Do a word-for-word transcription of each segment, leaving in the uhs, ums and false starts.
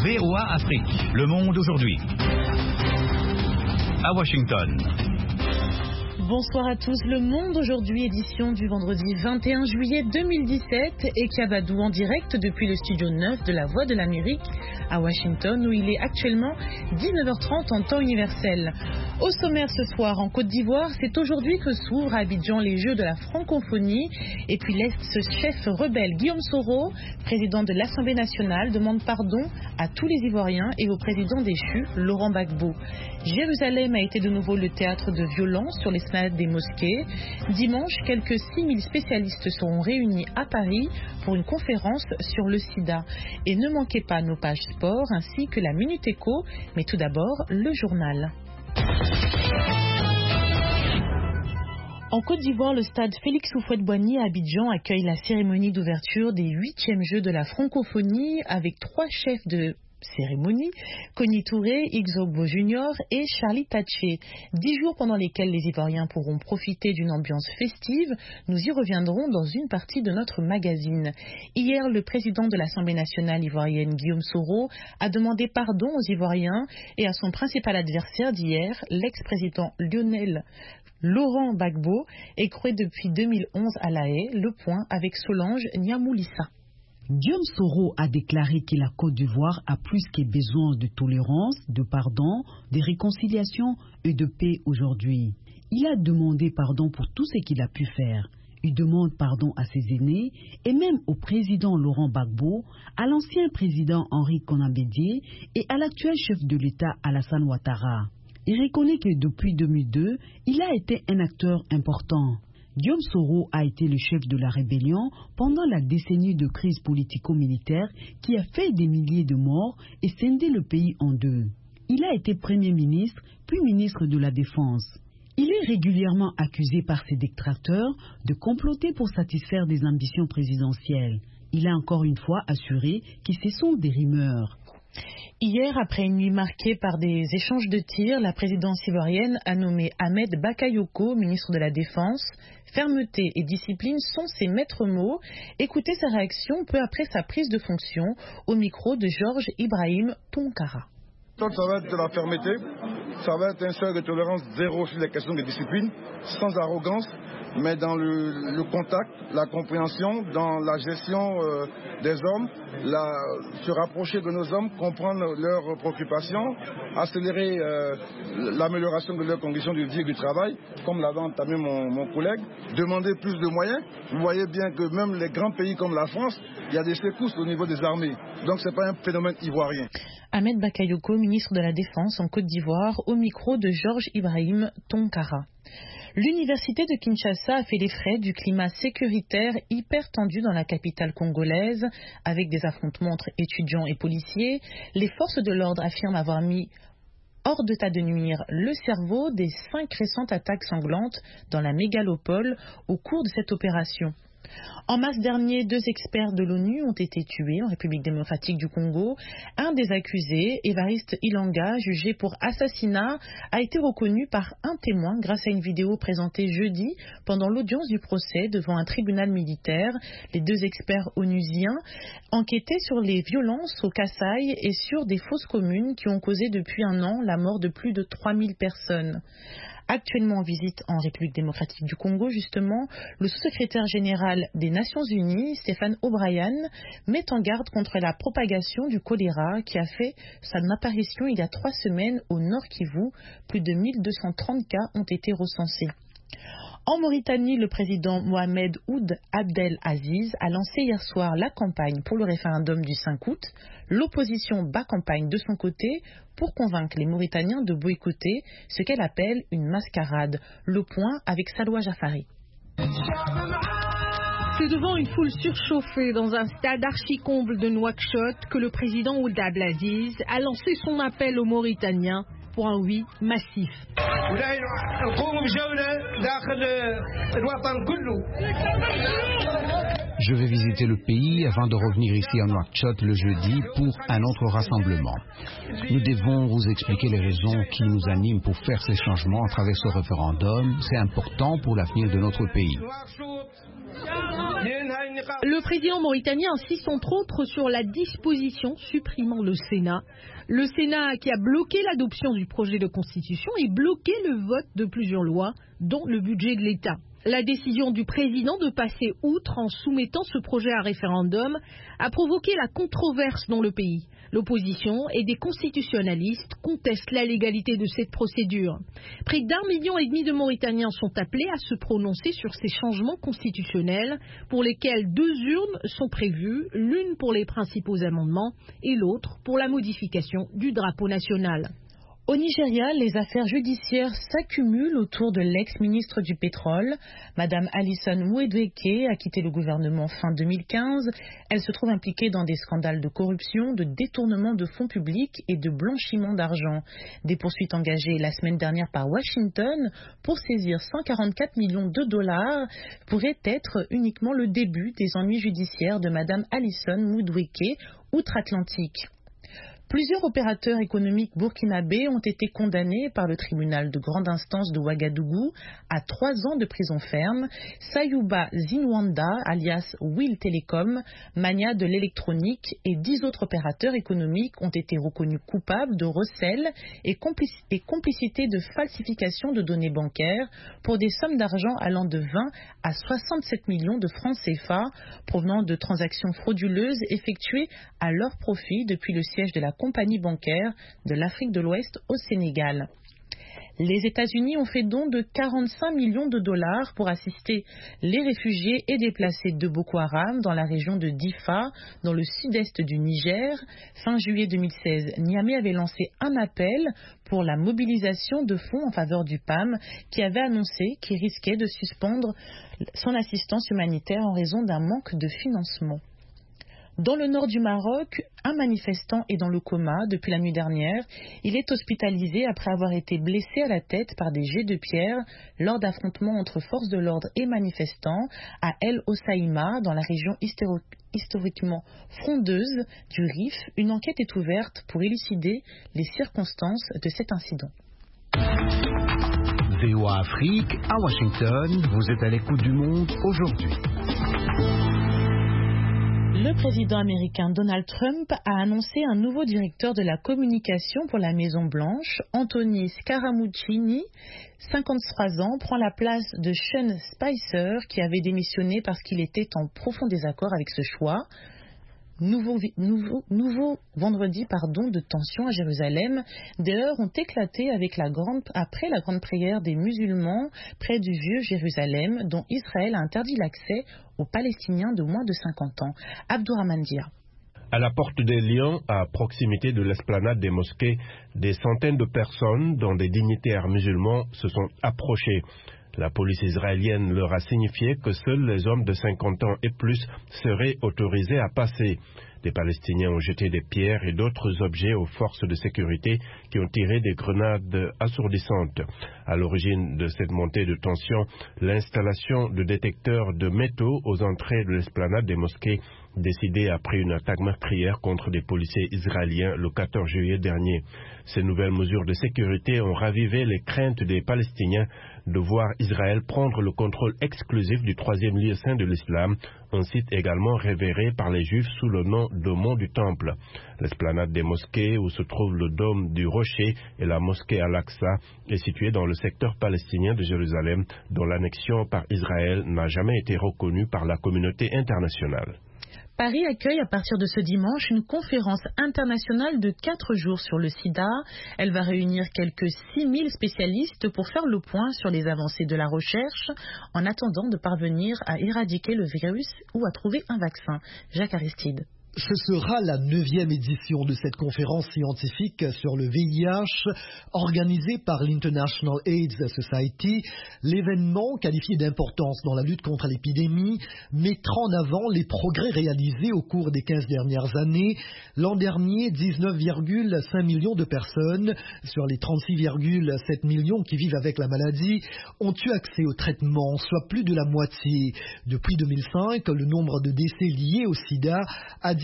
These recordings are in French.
V O A Afrique, le monde aujourd'hui. À Washington. Bonsoir à tous, Le Monde aujourd'hui, édition du vendredi vingt et un juillet deux mille dix-sept, et Kabadou en direct depuis le studio neuf de la Voix de l'Amérique à Washington, où il est actuellement dix-neuf heures trente en temps universel. Au sommaire ce soir, en Côte d'Ivoire, c'est aujourd'hui que s'ouvrent à Abidjan les Jeux de la francophonie, et puis l'ex-chef rebelle Guillaume Soro, président de l'Assemblée nationale, demande pardon à tous les Ivoiriens et au président déchu, Laurent Gbagbo. Jérusalem a été de nouveau le théâtre de violences sur l'esplanade des mosquées. Dimanche, quelques six mille spécialistes seront réunis à Paris pour une conférence sur le sida. Et ne manquez pas nos pages sport ainsi que la Minute Éco, mais tout d'abord le journal. En Côte d'Ivoire, le stade Félix Houphouët-Boigny à Abidjan accueille la cérémonie d'ouverture des huitièmes Jeux de la francophonie avec trois chefs de cérémonie, Kony Touré, Ixogbo Junior et Charlie Taché. Dix jours pendant lesquels les Ivoiriens pourront profiter d'une ambiance festive. Nous y reviendrons dans une partie de notre magazine. Hier, le président de l'Assemblée nationale ivoirienne, Guillaume Soro, a demandé pardon aux Ivoiriens et à son principal adversaire d'hier, l'ex-président Lionel Laurent Gbagbo, écroué depuis deux mille onze à La Haye. Le point avec Solange Niamoulissa. Guillaume Soro a déclaré que la Côte d'Ivoire a plus que besoin de tolérance, de pardon, de réconciliation et de paix aujourd'hui. Il a demandé pardon pour tout ce qu'il a pu faire. Il demande pardon à ses aînés et même au président Laurent Gbagbo, à l'ancien président Henri Konan Bédié et à l'actuel chef de l'État Alassane Ouattara. Il reconnaît que depuis deux mille deux, il a été un acteur important. Guillaume Soro a été le chef de la rébellion pendant la décennie de crise politico-militaire qui a fait des milliers de morts et scindé le pays en deux. Il a été Premier ministre, puis ministre de la Défense. Il est régulièrement accusé par ses détracteurs de comploter pour satisfaire des ambitions présidentielles. Il a encore une fois assuré que ce sont des rumeurs. Hier, après une nuit marquée par des échanges de tirs, la présidence ivoirienne a nommé Ahmed Bakayoko ministre de la Défense. Fermeté et discipline sont ses maîtres mots. Écoutez sa réaction peu après sa prise de fonction au micro de Georges Ibrahim Tounkara. Ça va être de la fermeté, ça va être un seuil de tolérance zéro sur les questions de discipline, sans arrogance, mais dans le, le contact, la compréhension, dans la gestion euh, des hommes, la, se rapprocher de nos hommes, comprendre leurs préoccupations, accélérer euh, l'amélioration de leurs conditions de vie et du travail, comme l'avait entamé mon, mon collègue, demander plus de moyens. Vous voyez bien que même les grands pays comme la France, il y a des secousses au niveau des armées. Donc ce n'est pas un phénomène ivoirien. Ahmed Bakayoko, ministre de la Défense en Côte d'Ivoire, au micro de Georges Ibrahim Tounkara. L'université de Kinshasa a fait les frais du climat sécuritaire hyper tendu dans la capitale congolaise, avec des affrontements entre étudiants et policiers. Les forces de l'ordre affirment avoir mis hors d'état de nuire le cerveau des cinq récentes attaques sanglantes dans la mégalopole au cours de cette opération. En mars dernier, deux experts de l'ONU ont été tués en République démocratique du Congo. Un des accusés, Évariste Ilanga, jugé pour assassinat, a été reconnu par un témoin grâce à une vidéo présentée jeudi pendant l'audience du procès devant un tribunal militaire. Les deux experts onusiens enquêtaient sur les violences au Kasaï et sur des fosses communes qui ont causé depuis un an la mort de plus de trois mille personnes. Actuellement en visite en République démocratique du Congo, justement, le sous-secrétaire général des Nations Unies, Stéphane O'Brien, met en garde contre la propagation du choléra qui a fait son apparition il y a trois semaines au Nord Kivu. Plus de mille deux cent trente cas ont été recensés. En Mauritanie, le président Mohamed Ould Abdel Aziz a lancé hier soir la campagne pour le référendum du cinq août. L'opposition bat campagne de son côté pour convaincre les Mauritaniens de boycotter ce qu'elle appelle une mascarade. Le point avec Salwa Jafari. C'est devant une foule surchauffée dans un stade archi-comble de Nouakchott que le président Ould Abdel Aziz a lancé son appel aux Mauritaniens pour un oui massif. Je vais visiter le pays avant de revenir ici à Nouakchott le jeudi pour un autre rassemblement. Nous devons vous expliquer les raisons qui nous animent pour faire ces changements à travers ce référendum. C'est important pour l'avenir de notre pays. Le président mauritanien insiste entre autres sur la disposition supprimant le Sénat. Le Sénat qui a bloqué l'adoption du projet de constitution et bloqué le vote de plusieurs lois, dont le budget de l'État. La décision du président de passer outre en soumettant ce projet à référendum a provoqué la controverse dans le pays. L'opposition et des constitutionnalistes contestent la légalité de cette procédure. Près d'un million et demi de Mauritaniens sont appelés à se prononcer sur ces changements constitutionnels pour lesquels deux urnes sont prévues, l'une pour les principaux amendements et l'autre pour la modification du drapeau national. Au Nigeria, les affaires judiciaires s'accumulent autour de l'ex-ministre du pétrole. Madame Alison Madueke a quitté le gouvernement fin deux mille quinze. Elle se trouve impliquée dans des scandales de corruption, de détournement de fonds publics et de blanchiment d'argent. Des poursuites engagées la semaine dernière par Washington pour saisir cent quarante-quatre millions de dollars pourraient être uniquement le début des ennuis judiciaires de Madame Alison Madueke outre-Atlantique. Plusieurs opérateurs économiques burkinabés ont été condamnés par le tribunal de grande instance de Ouagadougou à trois ans de prison ferme. Sayouba Zinwanda, alias Will Telecom, mania de l'électronique, et dix autres opérateurs économiques ont été reconnus coupables de recel et, complic- et complicité de falsification de données bancaires pour des sommes d'argent allant de vingt à soixante-sept millions de francs C F A provenant de transactions frauduleuses effectuées à leur profit depuis le siège de la compagnie bancaire de l'Afrique de l'Ouest au Sénégal. Les États-Unis ont fait don de quarante-cinq millions de dollars pour assister les réfugiés et déplacés de Boko Haram dans la région de Difa, dans le sud-est du Niger. Fin juillet deux mille seize, Niamey avait lancé un appel pour la mobilisation de fonds en faveur du P A M, qui avait annoncé qu'il risquait de suspendre son assistance humanitaire en raison d'un manque de financement. Dans le nord du Maroc, un manifestant est dans le coma depuis la nuit dernière. Il est hospitalisé après avoir été blessé à la tête par des jets de pierre lors d'affrontements entre forces de l'ordre et manifestants à El Hoceima, dans la région histori- historiquement frondeuse du Rif. Une enquête est ouverte pour élucider les circonstances de cet incident. V O A Afrique, à Washington, vous êtes à l'écoute du monde aujourd'hui. Le président américain Donald Trump a annoncé un nouveau directeur de la communication pour la Maison-Blanche. Anthony Scaramucci, cinquante-trois ans, prend la place de Sean Spicer, qui avait démissionné parce qu'il était en profond désaccord avec ce choix. Nouveau, nouveau, nouveau vendredi pardon, de tensions à Jérusalem. Des heurts ont éclaté avec la grande, après la grande prière des musulmans près du vieux Jérusalem, dont Israël a interdit l'accès aux Palestiniens de moins de cinquante ans. Abdourahman Dia. À la porte des Lions, à proximité de l'esplanade des mosquées, des centaines de personnes, dont des dignitaires musulmans, se sont approchés. La police israélienne leur a signifié que seuls les hommes de cinquante ans et plus seraient autorisés à passer. Des Palestiniens ont jeté des pierres et d'autres objets aux forces de sécurité qui ont tiré des grenades assourdissantes. À l'origine de cette montée de tension, l'installation de détecteurs de métaux aux entrées de l'esplanade des mosquées, décidée après une attaque meurtrière contre des policiers israéliens le quatorze juillet dernier. Ces nouvelles mesures de sécurité ont ravivé les craintes des Palestiniens de voir Israël prendre le contrôle exclusif du troisième lieu saint de l'islam, un site également révéré par les Juifs sous le nom de Mont du Temple. L'esplanade des mosquées, où se trouve le dôme du Rocher et la mosquée Al-Aqsa, est située dans le secteur palestinien de Jérusalem, dont l'annexion par Israël n'a jamais été reconnue par la communauté internationale. Paris accueille à partir de ce dimanche une conférence internationale de quatre jours sur le sida. Elle va réunir quelques six mille spécialistes pour faire le point sur les avancées de la recherche en attendant de parvenir à éradiquer le virus ou à trouver un vaccin. Jacques Aristide. Ce sera la neuvième édition de cette conférence scientifique sur le V I H organisée par l'International AIDS Society. L'événement, qualifié d'importance dans la lutte contre l'épidémie, mettra en avant les progrès réalisés au cours des quinze dernières années. L'an dernier, dix-neuf virgule cinq millions de personnes, sur les trente-six virgule sept millions qui vivent avec la maladie, ont eu accès au traitement, soit plus de la moitié. Depuis deux mille cinq, le nombre de décès liés au sida a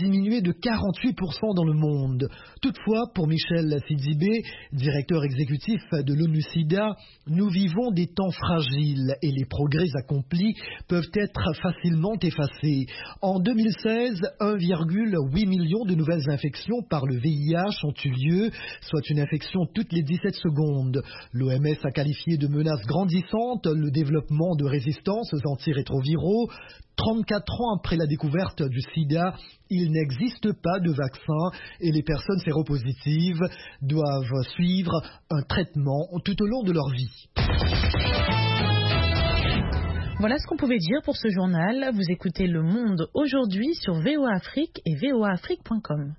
diminué de quarante-huit pour cent dans le monde. Toutefois, pour Michel Sidibé, directeur exécutif de l'ONU-SIDA, nous vivons des temps fragiles et les progrès accomplis peuvent être facilement effacés. En deux mille seize, un virgule huit million de nouvelles infections par le V I H ont eu lieu, soit une infection toutes les dix-sept secondes. L'O M S a qualifié de menace grandissante le développement de résistances antirétroviraux. trente-quatre ans après la découverte du sida, il n'existe pas de vaccin et les personnes séropositives doivent suivre un traitement tout au long de leur vie. Voilà ce qu'on pouvait dire pour ce journal. Vous écoutez Le Monde aujourd'hui sur V O A Afrique et v o a afrique point com.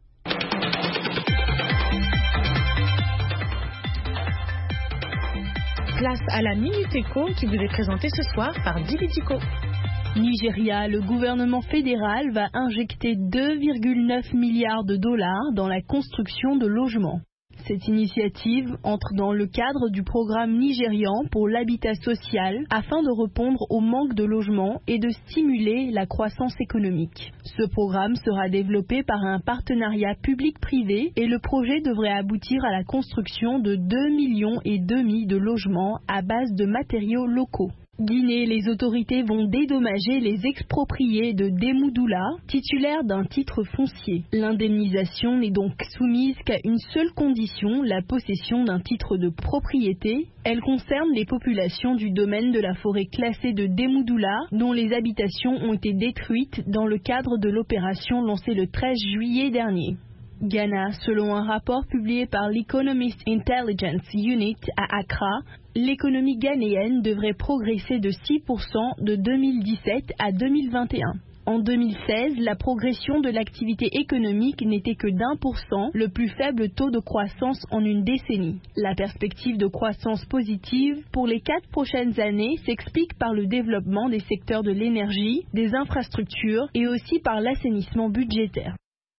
Place à la Minute Éco qui vous est présentée ce soir par Dividico. Nigeria, le gouvernement fédéral va injecter deux virgule neuf milliards de dollars dans la construction de logements. Cette initiative entre dans le cadre du programme nigérian pour l'habitat social afin de répondre au manque de logements et de stimuler la croissance économique. Ce programme sera développé par un partenariat public-privé et le projet devrait aboutir à la construction de deux millions et demi de logements à base de matériaux locaux. Guinée, les autorités vont dédommager les expropriés de Demoudoula, titulaires d'un titre foncier. L'indemnisation n'est donc soumise qu'à une seule condition, la possession d'un titre de propriété. Elle concerne les populations du domaine de la forêt classée de Demoudoula, dont les habitations ont été détruites dans le cadre de l'opération lancée le treize juillet dernier. Ghana, selon un rapport publié par l'Economist Intelligence Unit à Accra, l'économie ghanéenne devrait progresser de six pour cent de deux mille dix-sept à deux mille vingt et un. En deux mille seize, la progression de l'activité économique n'était que d'un pour cent, le plus faible taux de croissance en une décennie. La perspective de croissance positive pour les quatre prochaines années s'explique par le développement des secteurs de l'énergie, des infrastructures et aussi par l'assainissement budgétaire.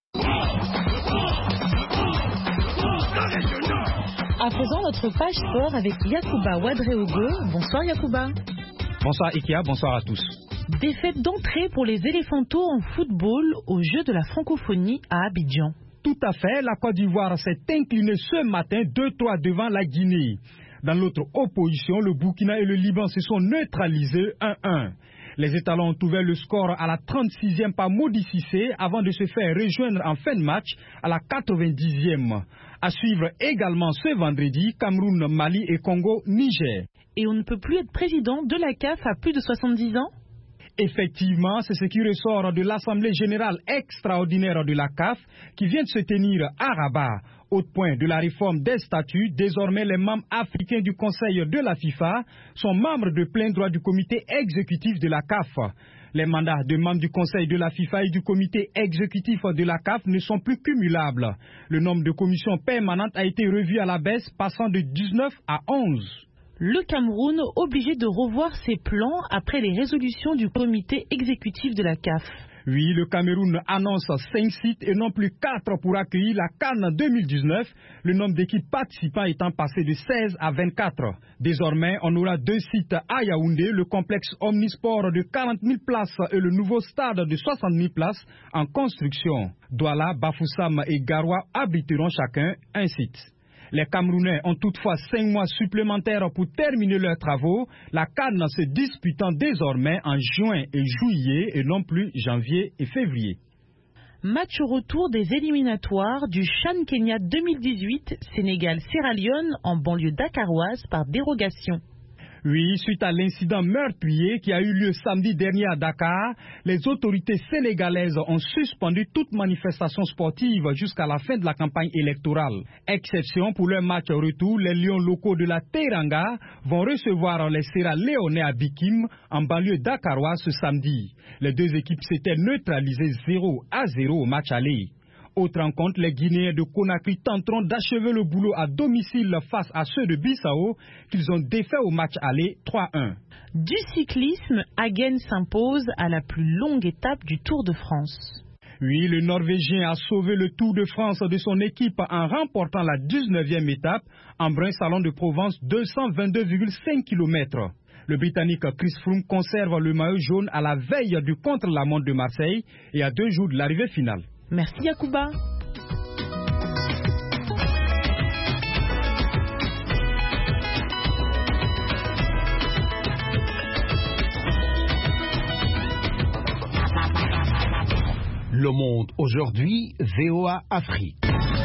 À présent, notre page sport avec Yacouba Ouadreogo. Bonsoir Yacouba. Bonsoir Ikia, bonsoir à tous. Défaite d'entrée pour les Éléphantos en football aux Jeux de la francophonie à Abidjan. Tout à fait, la Côte d'Ivoire s'est inclinée ce matin deux trois devant la Guinée. Dans l'autre opposition, le Burkina et le Liban se sont neutralisés un un. Les étalons ont ouvert le score à la trente-sixième par Modi Cissé avant de se faire rejoindre en fin de match à la quatre-vingt-dixième. À suivre également ce vendredi, Cameroun, Mali et Congo, Niger. Et on ne peut plus être président de la C A F à plus de soixante-dix ans ? Effectivement, c'est ce qui ressort de l'Assemblée générale extraordinaire de la C A F qui vient de se tenir à Rabat. Autre point de la réforme des statuts, désormais les membres africains du Conseil de la FIFA sont membres de plein droit du comité exécutif de la C A F. Les mandats de membres du Conseil de la FIFA et du comité exécutif de la C A F ne sont plus cumulables. Le nombre de commissions permanentes a été revu à la baisse, passant de dix-neuf à onze. Le Cameroun obligé de revoir ses plans après les résolutions du comité exécutif de la C A F. Oui, le Cameroun annonce cinq sites et non plus quatre pour accueillir la CAN deux mille dix-neuf, le nombre d'équipes participants étant passé de seize à vingt-quatre. Désormais, on aura deux sites à Yaoundé, le complexe Omnisport de quarante mille places et le nouveau stade de soixante mille places en construction. Douala, Bafoussam et Garoua abriteront chacun un site. Les Camerounais ont toutefois cinq mois supplémentaires pour terminer leurs travaux, la CAN se disputant désormais en juin et juillet et non plus janvier et février. Match au retour des éliminatoires du CHAN Kenya deux mille dix-huit, Sénégal-Sierra Leone en banlieue dakaroise par dérogation. Oui, suite à l'incident meurtrier qui a eu lieu samedi dernier à Dakar, les autorités sénégalaises ont suspendu toute manifestation sportive jusqu'à la fin de la campagne électorale. Exception pour leur match au retour, les lions locaux de la Teranga vont recevoir les Sierra Leone à Bikim en banlieue dakaroise ce samedi. Les deux équipes s'étaient neutralisées zéro à zéro au match aller. Autre rencontre, les Guinéens de Conakry tenteront d'achever le boulot à domicile face à ceux de Bissau qu'ils ont défait au match aller trois un. Du cyclisme, Hagen s'impose à la plus longue étape du Tour de France. Oui, le Norvégien a sauvé le Tour de France de son équipe en remportant la dix-neuvième étape en Brun Salon de Provence, deux cent vingt-deux virgule cinq kilomètres. Le Britannique Chris Froome conserve le maillot jaune à la veille du contre-la-montre de Marseille et à deux jours de l'arrivée finale. Merci Yacouba. Le Monde aujourd'hui, V O A Afrique.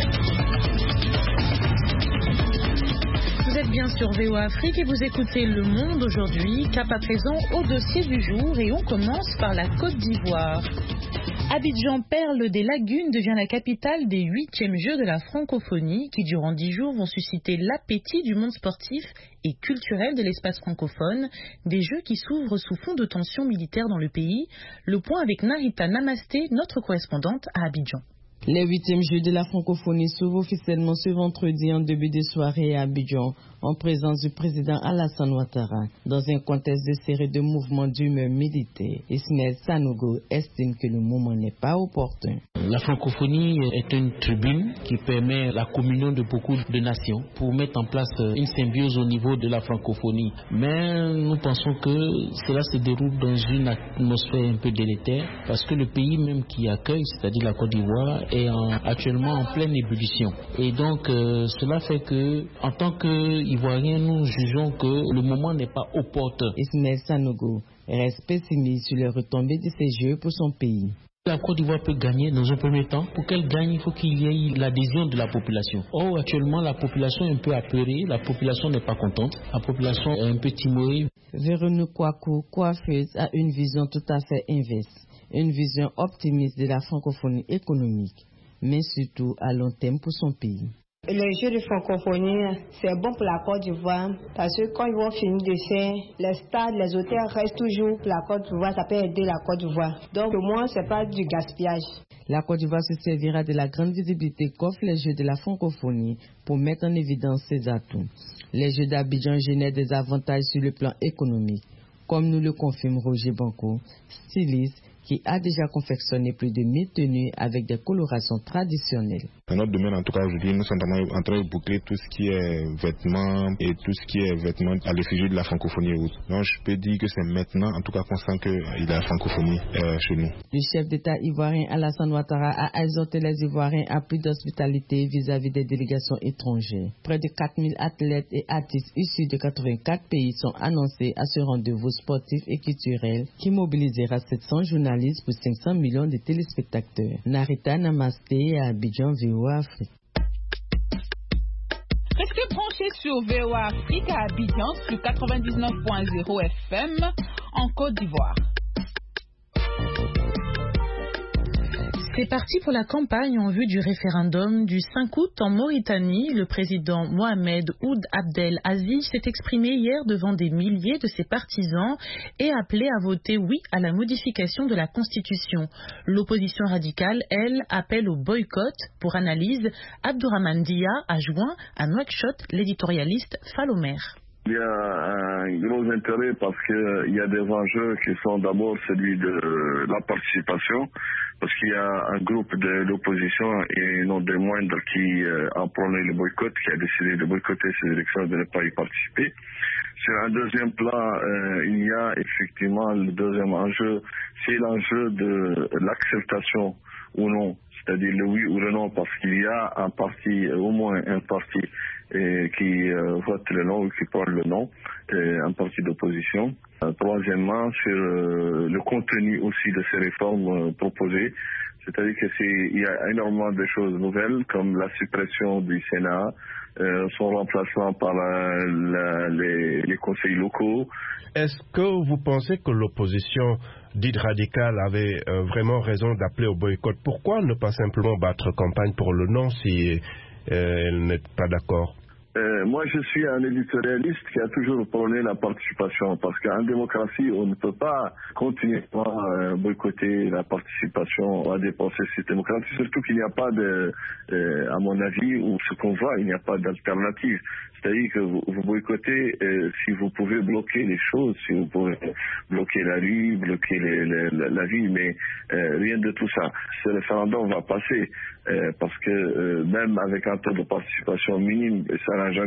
Vous êtes bien sur V O A Afrique et vous écoutez Le Monde aujourd'hui, cap à présent au dossier du jour et on commence par la Côte d'Ivoire. Abidjan, perle des lagunes, devient la capitale des huitièmes Jeux de la francophonie qui, durant dix jours, vont susciter l'appétit du monde sportif et culturel de l'espace francophone, des Jeux qui s'ouvrent sous fond de tensions militaires dans le pays. Le point avec Narita Namasté, notre correspondante à Abidjan. Les huitièmes Jeux de la francophonie s'ouvrent officiellement ce vendredi en début de soirée à Abidjan, en présence du président Alassane Ouattara. Dans un contexte de série de mouvements d'humeur militaire, Ismaël Sanogo estime que le moment n'est pas opportun. La francophonie est une tribune qui permet la communion de beaucoup de nations pour mettre en place une symbiose au niveau de la francophonie. Mais nous pensons que cela se déroule dans une atmosphère un peu délétère parce que le pays même qui accueille, c'est-à-dire la Côte d'Ivoire, est en, actuellement en pleine ébullition. Et donc euh, cela fait que, en tant qu'Ivoiriens, nous jugeons que le moment n'est pas opportun. Ismaël Sanogo reste pessimiste sur les retombées de ces Jeux pour son pays. La Côte d'Ivoire peut gagner dans un premier temps. Pour qu'elle gagne, il faut qu'il y ait l'adhésion de la population. Or, actuellement, la population est un peu apeurée, la population n'est pas contente, la population est un peu timorée. Véronique Kouakou, coiffeuse, a une vision tout à fait inverse. Une vision optimiste de la francophonie économique, mais surtout à long terme pour son pays. Les Jeux de francophonie, c'est bon pour la Côte d'Ivoire parce que quand ils vont finir de faire, les stades, les hôtels restent toujours pour la Côte d'Ivoire, ça peut aider la Côte d'Ivoire. Donc au moins, c'est pas du gaspillage. La Côte d'Ivoire se servira de la grande visibilité qu'offrent les Jeux de la francophonie pour mettre en évidence ses atouts. Les Jeux d'Abidjan génèrent des avantages sur le plan économique, comme nous le confirme Roger Banco, styliste, qui a déjà confectionné plus de mille tenues avec des colorations traditionnelles. Dans notre domaine, en tout cas aujourd'hui, nous sommes en train de boucler tout ce qui est vêtements et tout ce qui est vêtements à l'effigie de la francophonie et autres. Donc je peux dire que c'est maintenant, en tout cas, qu'on sent qu'il y a la francophonie euh, chez nous. Le chef d'État ivoirien Alassane Ouattara a exhorté les Ivoiriens à plus d'hospitalité vis-à-vis des délégations étrangères. Près de quatre mille athlètes et artistes issus de quatre-vingt-quatre pays sont annoncés à ce rendez-vous sportif et culturel qui mobilisera sept cents journalistes pour cinq cents millions de téléspectateurs. Narita Namasté à Abidjan, V O A Afrique. Restez branchés sur V O A Afrique à Abidjan sur quatre-vingt-dix-neuf point zéro F M en Côte d'Ivoire. C'est parti pour la campagne en vue du référendum du cinq août en Mauritanie. Le président Mohamed Ould Abdel Aziz s'est exprimé hier devant des milliers de ses partisans et appelé à voter oui à la modification de la Constitution. L'opposition radicale, elle, appelle au boycott. Pour analyse, Abdourahmane Dia a joint à Nouakchott l'éditorialiste Falomer. Il y a un gros intérêt parce qu'il y a des enjeux qui sont d'abord celui de la participation, parce qu'il y a un groupe de l'opposition et non des moindres qui euh, a prôné le boycott, qui a décidé de boycotter ces élections et de ne pas y participer. Sur un deuxième plan, euh, il y a effectivement le deuxième enjeu, c'est l'enjeu de l'acceptation ou non, c'est-à-dire le oui ou le non, parce qu'il y a un parti, au moins un parti et qui euh, vote le non ou qui parle le non, et un parti d'opposition. Euh, troisièmement, sur euh, le contenu aussi de ces réformes euh, proposées, c'est-à-dire que c'est il y a énormément de choses nouvelles comme la suppression du Sénat, euh, son remplacement par la, la, les, les conseils locaux. Est-ce que vous pensez que l'opposition dite radicale avait euh, vraiment raison d'appeler au boycott? Pourquoi ne pas simplement battre campagne pour le non si euh, elle n'est pas d'accord? Euh, moi, je suis un éditorialiste qui a toujours prôné la participation, parce qu'en démocratie, on ne peut pas continuer à euh, boycotter la participation à des processus démocratiques, surtout qu'il n'y a pas de, euh, à mon avis, ou ce qu'on voit, il n'y a pas d'alternative. C'est-à-dire que vous, vous boycottez euh, si vous pouvez bloquer les choses, si vous pouvez bloquer la rue, bloquer les, les, la, la vie, mais euh, rien de tout ça. Ce référendum va passer euh, parce que euh, même avec un taux de participation minime, ça n'a jamais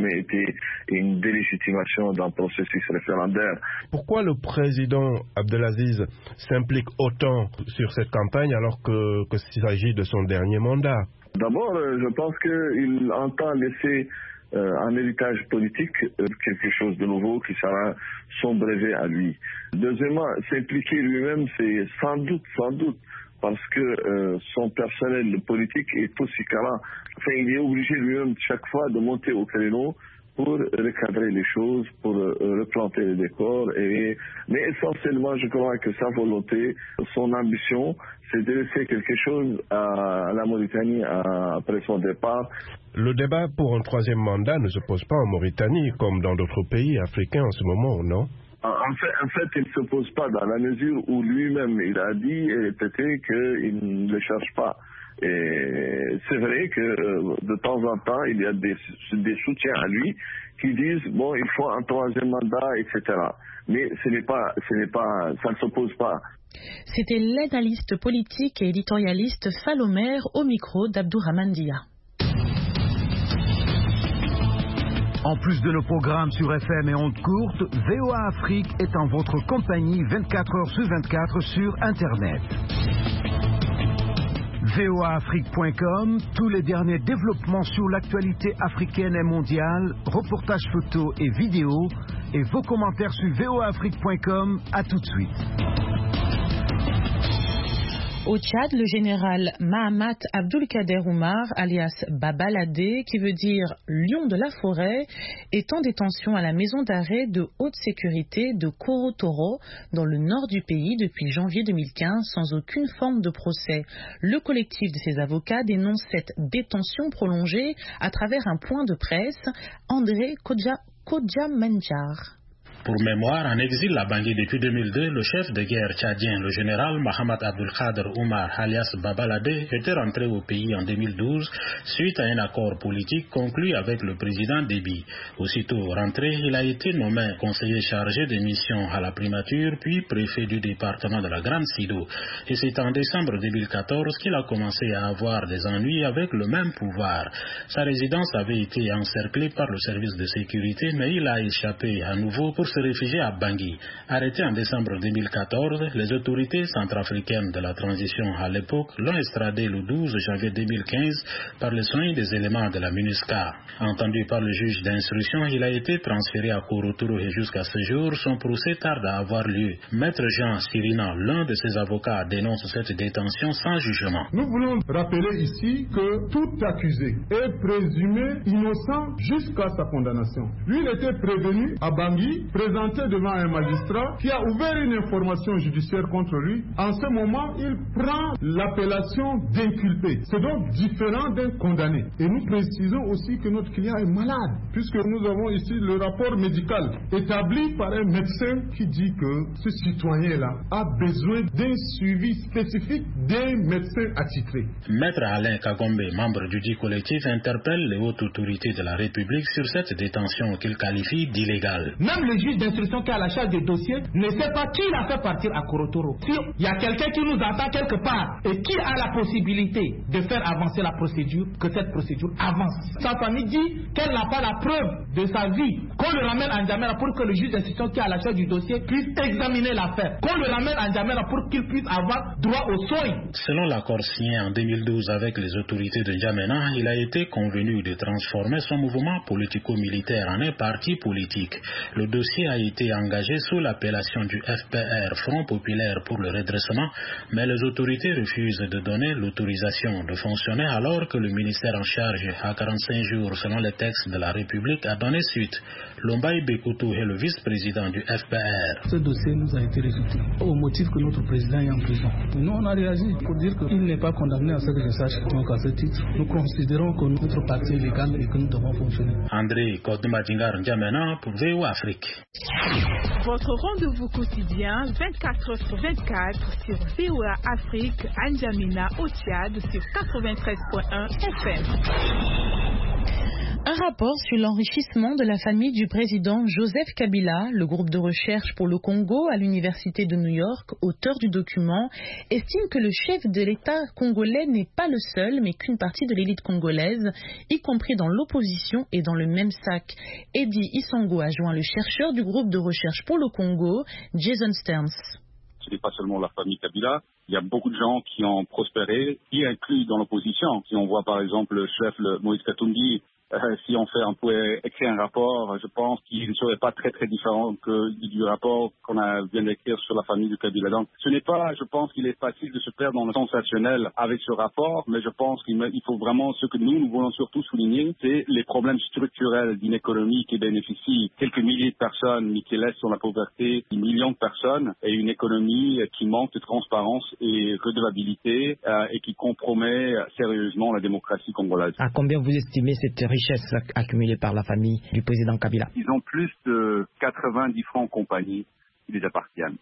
jamais été une délégitimation d'un processus référendaire. Pourquoi le président Abdelaziz s'implique autant sur cette campagne alors que, que s'il s'agit de son dernier mandat? D'abord, je pense qu'il entend laisser euh, un héritage politique, euh, quelque chose de nouveau qui sera son brevet à lui. Deuxièmement, s'impliquer lui-même, c'est sans doute, sans doute, parce que euh, son personnel politique est aussi carré. Enfin, il est obligé lui-même chaque fois de monter au créneau pour recadrer les choses, pour euh, replanter les décors. Et... Mais essentiellement, je crois que sa volonté, son ambition, c'est de laisser quelque chose à la Mauritanie à, après son départ. Le débat pour un troisième mandat ne se pose pas en Mauritanie, comme dans d'autres pays africains en ce moment, non? En fait, en fait, il ne se pose pas dans la mesure où lui-même, il a dit et répété qu'il ne le cherche pas. Et c'est vrai que de temps en temps, il y a des, des soutiens à lui qui disent bon, il faut un troisième mandat, et cetera. Mais ce n'est pas, ce n'est pas, ça ne s'oppose pas. C'était l'analyste politique et éditorialiste Falomer au micro d'Abdourahmane Dia. En plus de nos programmes sur F M et ondes courtes, V O A Afrique est en votre compagnie vingt-quatre heures sur vingt-quatre sur Internet. V O A Afrique point com, tous les derniers développements sur l'actualité africaine et mondiale, reportages photos et vidéos, et vos commentaires sur V O A Afrique point com. À tout de suite. Au Tchad, le général Mahamat Abdulkader Oumar, alias Babalade, qui veut dire lion de la forêt, est en détention à la maison d'arrêt de haute sécurité de Korotoro, dans le nord du pays, depuis janvier deux mille quinze, sans aucune forme de procès. Le collectif de ses avocats dénonce cette détention prolongée à travers un point de presse. André Kodjamanjar. Pour mémoire, en exil à Bangui depuis deux mille deux, le chef de guerre tchadien, le général Mahamat Abdulkader Oumar, alias Babalade, était rentré au pays en deux mille douze suite à un accord politique conclu avec le président Déby. Aussitôt rentré, il a été nommé conseiller chargé des missions à la primature, puis préfet du département de la Grande Sido. Et c'est en décembre deux mille quatorze qu'il a commencé à avoir des ennuis avec le même pouvoir. Sa résidence avait été encerclée par le service de sécurité, mais il a échappé à nouveau pour se réfugier à Bangui. Arrêté en décembre deux mille quatorze, les autorités centrafricaines de la transition à l'époque l'ont extradé le douze janvier deux mille quinze par le soin des éléments de la MINUSCA. Entendu par le juge d'instruction, il a été transféré à Korotoro et jusqu'à ce jour, son procès tarde à avoir lieu. Maître Jean Sirina, l'un de ses avocats, dénonce cette détention sans jugement. Nous voulons rappeler ici que tout accusé est présumé innocent jusqu'à sa condamnation. Lui, il était prévenu à Bangui, présenté devant un magistrat qui a ouvert une information judiciaire contre lui. En ce moment, il prend l'appellation d'inculpé. C'est donc différent d'un condamné. Et nous précisons aussi que notre client est malade, puisque nous avons ici le rapport médical établi par un médecin qui dit que ce citoyen-là a besoin d'un suivi spécifique d'un médecin attitré. Maître Alain Kagombe, membre du dit collectif, interpelle les hautes autorités de la République sur cette détention qu'il qualifie d'illégale. Même le juge d'instruction qui a la charge des dossiers ne sait pas qui l'a fait partir à Korotoro. Si il y a quelqu'un qui nous attend quelque part et qui a la possibilité de faire avancer la procédure, que cette procédure avance. Sa famille dit qu'elle n'a pas la preuve de sa vie. Qu'on le ramène à N'Djamena pour que le juge d'instruction qui a la charge du dossier puisse examiner l'affaire. Qu'on le ramène à N'Djamena pour qu'il puisse avoir droit aux soins. Selon l'accord signé en deux mille douze avec les autorités de N'Djamena, il a été convenu de transformer son mouvement politico-militaire en un parti politique. Le dossier a été engagé sous l'appellation du F P R, Front Populaire pour le Redressement, mais les autorités refusent de donner l'autorisation de fonctionner alors que le ministère en charge à quarante-cinq jours selon les textes de la République a donné suite. Lombaï Bekoutou est le vice-président du F P R. Ce dossier nous a été rejeté au motif que notre président est en prison. Nous on a réagi pour dire qu'il n'est pas condamné à ce que je sache. Donc à ce titre, nous considérons que notre parti est légal et que nous devons fonctionner. André Kodoumadingar N'Djamena pour V O A Afrique. Votre rendez-vous quotidien vingt-quatre heures sur vingt-quatre sur V O A Afrique, N'Djamena au Tchad sur quatre-vingt-treize point un F M. Un rapport sur l'enrichissement de la famille du président Joseph Kabila, le groupe de recherche pour le Congo à l'Université de New York, auteur du document, estime que le chef de l'État congolais n'est pas le seul, mais qu'une partie de l'élite congolaise, y compris dans l'opposition, est dans le même sac. Eddie Isango a joint le chercheur du groupe de recherche pour le Congo, Jason Stearns. Ce n'est pas seulement la famille Kabila. Il y a beaucoup de gens qui ont prospéré, y inclus dans l'opposition. Si on voit par exemple le chef le Moïse Katumbi, Euh, si on fait, on pouvait écrire un rapport, je pense qu'il ne serait pas très très différent que du rapport qu'on a, vient d'écrire sur la famille du Kabila. Donc, ce n'est pas, je pense qu'il est facile de se perdre dans le sensationnel avec ce rapport, mais je pense qu'il il faut vraiment, ce que nous, nous voulons surtout souligner, c'est les problèmes structurels d'une économie qui bénéficie quelques milliers de personnes, mais qui laisse dans la pauvreté des millions de personnes, et une économie qui manque de transparence et redevabilité, euh, et qui compromet sérieusement la démocratie congolaise. À combien vous estimez cette richesse accumulée par la famille du président Kabila? Ils ont plus de quatre-vingts différentes compagnies qui les appartiennent.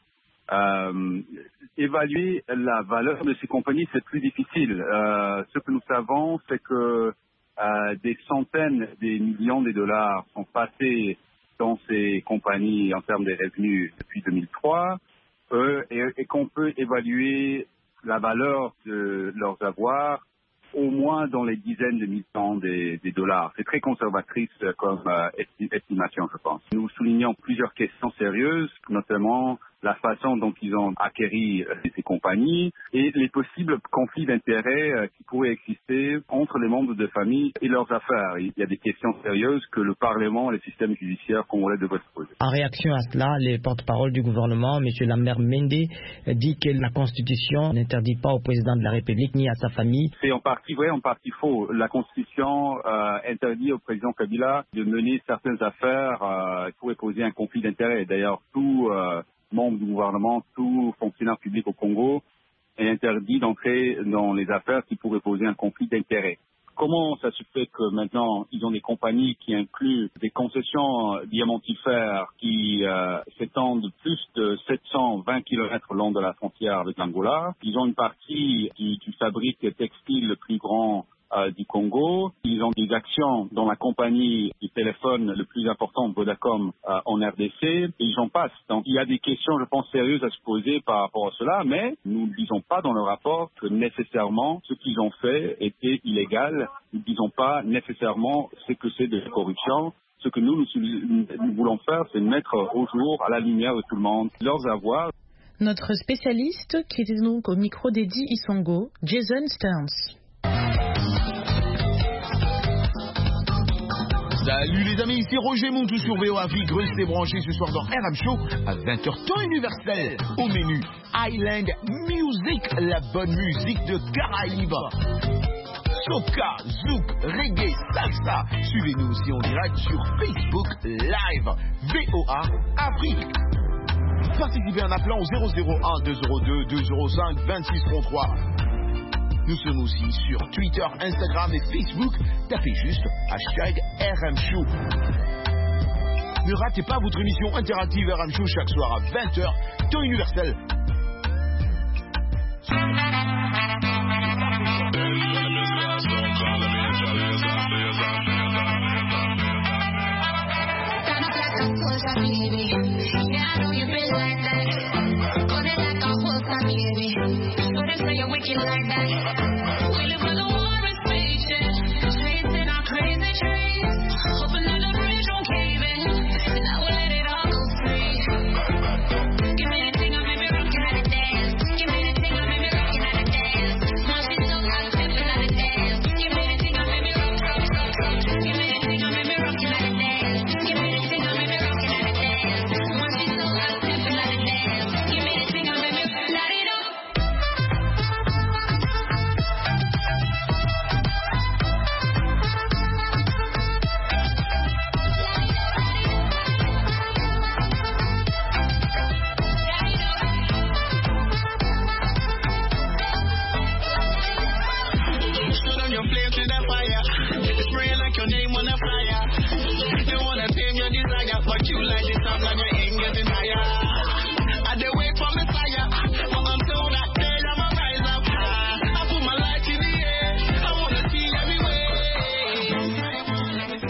Euh, évaluer la valeur de ces compagnies, c'est plus difficile. Euh, ce que nous savons, c'est que euh, des centaines, des millions de dollars sont passés dans ces compagnies en termes de revenus depuis deux mille trois, euh, et, et qu'on peut évaluer la valeur de leurs avoirs au moins dans les dizaines de millions des, des dollars. C'est très conservatrice comme euh, estimation, je pense. Nous soulignons plusieurs questions sérieuses, notamment la façon dont ils ont acquéri euh, ces compagnies et les possibles conflits d'intérêts euh, qui pourraient exister entre les membres de famille et leurs affaires. Il y a des questions sérieuses que le Parlement et le système judiciaire congolais devraient se poser. En réaction à cela, le porte-parole du gouvernement, M. Lambert Mende, dit que la Constitution n'interdit pas au président de la République ni à sa famille. C'est en partie vrai, en partie faux. La Constitution euh, interdit au président Kabila de mener certaines affaires euh, qui pourraient poser un conflit d'intérêts. D'ailleurs, tout euh, membre du gouvernement, tout fonctionnaire public au Congo est interdit d'entrer dans les affaires qui pourraient poser un conflit d'intérêts. Comment ça se fait que maintenant, ils ont des compagnies qui incluent des concessions diamantifères qui euh, s'étendent plus de sept cent vingt kilomètres le long de la frontière avec l'Angola. Ils ont une partie du, du fabrique textile le plus grand euh, du Congo. Ils ont des actions dans la compagnie du téléphone le plus important, Vodacom, euh, en R D C, et j'en passe. Donc il y a des questions, je pense, sérieuses à se poser par rapport à cela, mais nous ne disons pas dans le rapport que nécessairement ce qu'ils ont fait était illégal. Nous ne disons pas nécessairement ce que c'est de la corruption. Ce que nous, nous, nous voulons faire, c'est mettre au jour, à la lumière de tout le monde, leurs avoirs. Notre spécialiste, qui était donc au micro d'Eddie Isango, Jason Stearns. Salut les amis, ici Roger Montou sur V O Afrique. Restez branchés ce soir dans R M Show à vingt heures temps universel. Au menu Island Music, la bonne musique de Caraïbes. Soca, zouk, reggae, salsa. Suivez-nous aussi en direct sur Facebook Live. V O A Afrique. Participez en appelant au zéro zéro un deux zéro deux deux zéro cinq vingt-six trente-trois. Nous sommes aussi sur Twitter, Instagram et Facebook. Tapez juste hashtag R M Show. Ne ratez pas votre émission interactive R M Show chaque soir à vingt heures, temps universel.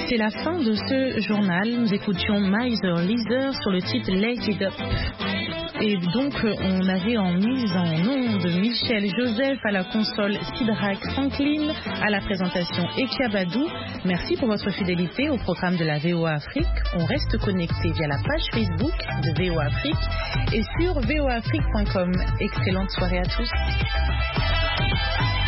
C'est la fin de ce journal. Nous écoutions Miser Leaser sur le titre Light It Up. Et donc, on avait en mise en onde Michel Joseph à la console, Sidrak Franklin à la présentation, Ekia Badou. Merci pour votre fidélité au programme de la V O A Afrique. On reste connecté via la page Facebook de V O A Afrique et sur v o afrique point com. Excellente soirée à tous.